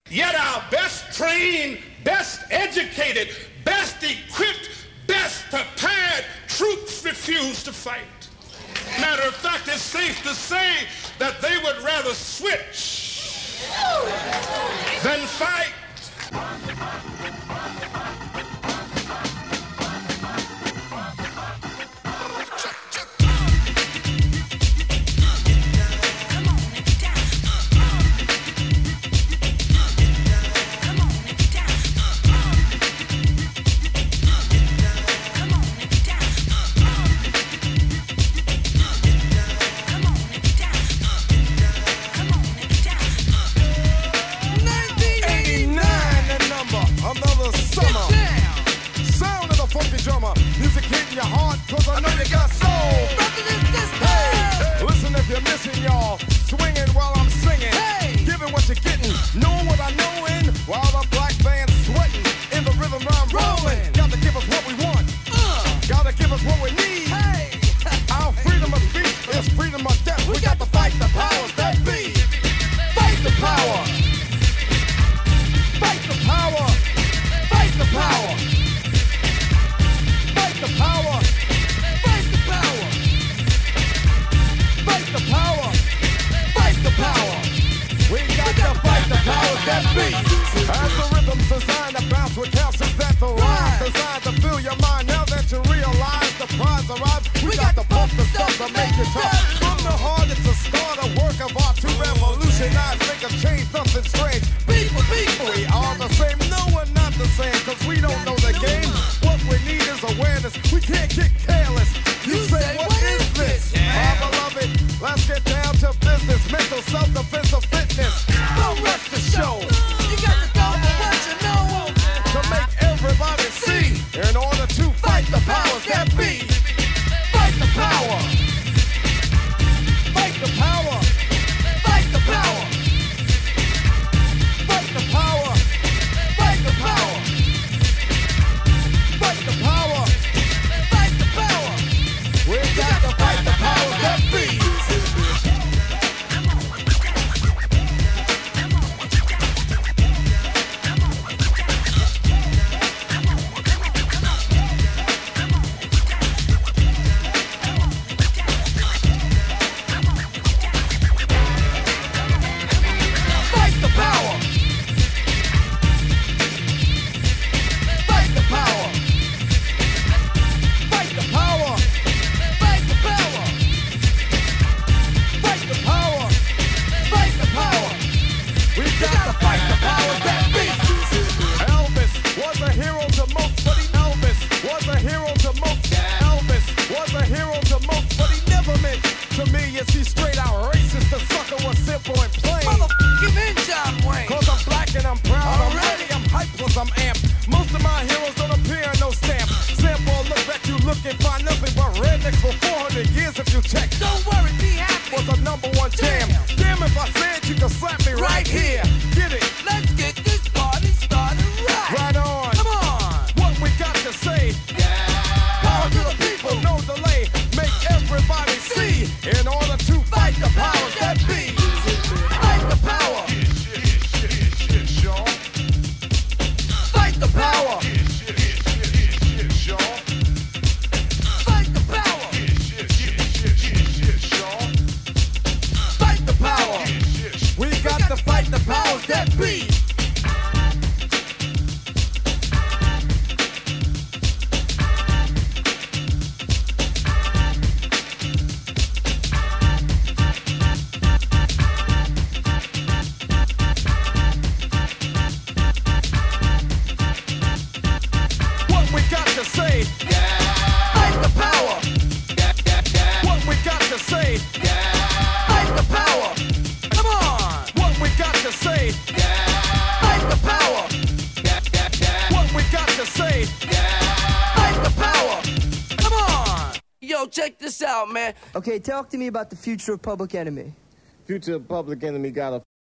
Yet our best trained, best educated, best equipped, best prepared troops refuse to fight. Matter of fact, it's safe to say that they would rather switch than fight. Music hitting your heart, cause I know you got soul. Hey, listen if you're missing, y'all. Swinging while I'm singing. Hey, giving what you're getting, knowing what I know in. While the black band's sweating, in the rhythm I'm rolling. Gotta give us what we want. Gotta give us what we need. Hey, our freedom of speech is freedom of death. We got to fight the powers that be. Fight the power. Fight the power. Fight the power. The power, fight the power, fight the power, fight the power. We got to fight the powers that be. As the rhythm's designed to bounce with calcium that the rhyme designed to fill your mind. Now that you realize the prize arrives, we got to pump the stuff to make it tough. From the heart, it's a start, a work of art to revolutionize, make a change, nothing strange. People, we are the same. No, we're not the same, cause we don't know the game. What we need is awareness. We can't get careless. You say, what is this? My beloved, let's get down to business. Mental self-defense of fitness. Don't rush the show. You got to go for what you know. To make everybody see. In order to fight the powers that be. Fight the power. Fight the power. Fight the power. Fight the power. Fight the power. Fight the power. Fight the power. We got to fight the powers that be. Check this out, man. Okay, talk to me about the future of Public Enemy. Future of Public Enemy got a